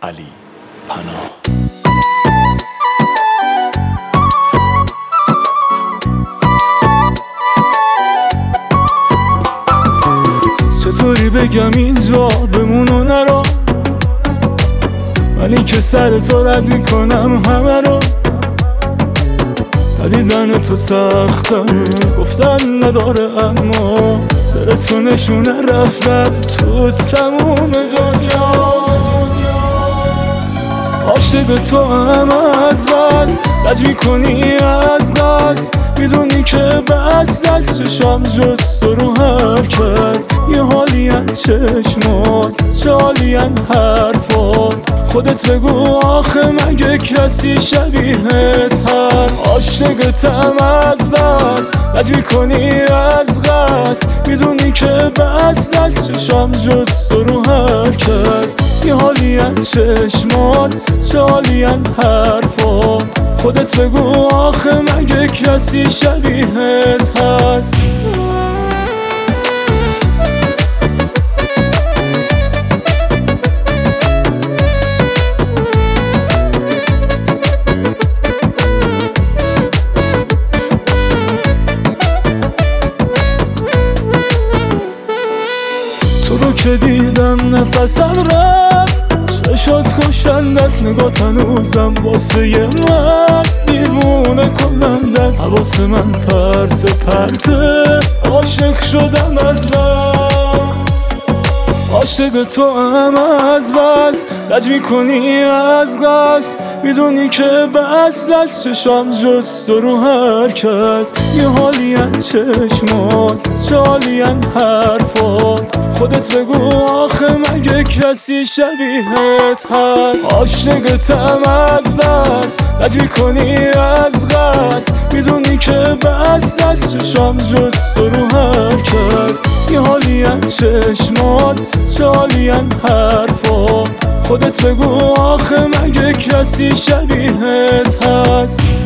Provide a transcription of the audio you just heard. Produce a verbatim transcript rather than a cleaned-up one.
علی پناه. چطوری بگم اینجا بمونو نرو، منی که سر تو رد میکنم همه رو. ندیدن تو سختم گفتن نداره، اما دلتو نشونه رفتن تو تموم دنیا. عاشق تو هم از بس لج میکنی از قصد، میدونی که بس دست چشم جز تو رو هر کس. یه حالین چشمات چه حالین حرفات، خودت بگو آخه مگه کسی شبیهت هست. عاشقتم از بس لج میکنی از قصد، میدونی که بس دست چشم جز تو رو هر کس. یه حالین چشمات چه حالین حرفات، خودت بگو آخه مگه کسی شبیهت هست. تو رو که دیدم نفسم رفت، چشات کشند از نگاه تنوزم واسه یه من دیوونه کنند است. حواس من پرت پرته عاشق شدم از بس. عاشق تو هم از بس لج میکنی از قصد، میدونی که بس دست چشم جز تو رو هر کس. یه حالین چشمات چه حالین حرفات، خودت بگو آخه مگه کسی شبیهت هست. عاشقتم از بس لج میکنی از قصد، میدونی که بس دست چشم جز تو رو هر کس. یه حالین چشمات چه حالین حرفات، خودت بگو آخه مگه کسی شبیهت هست.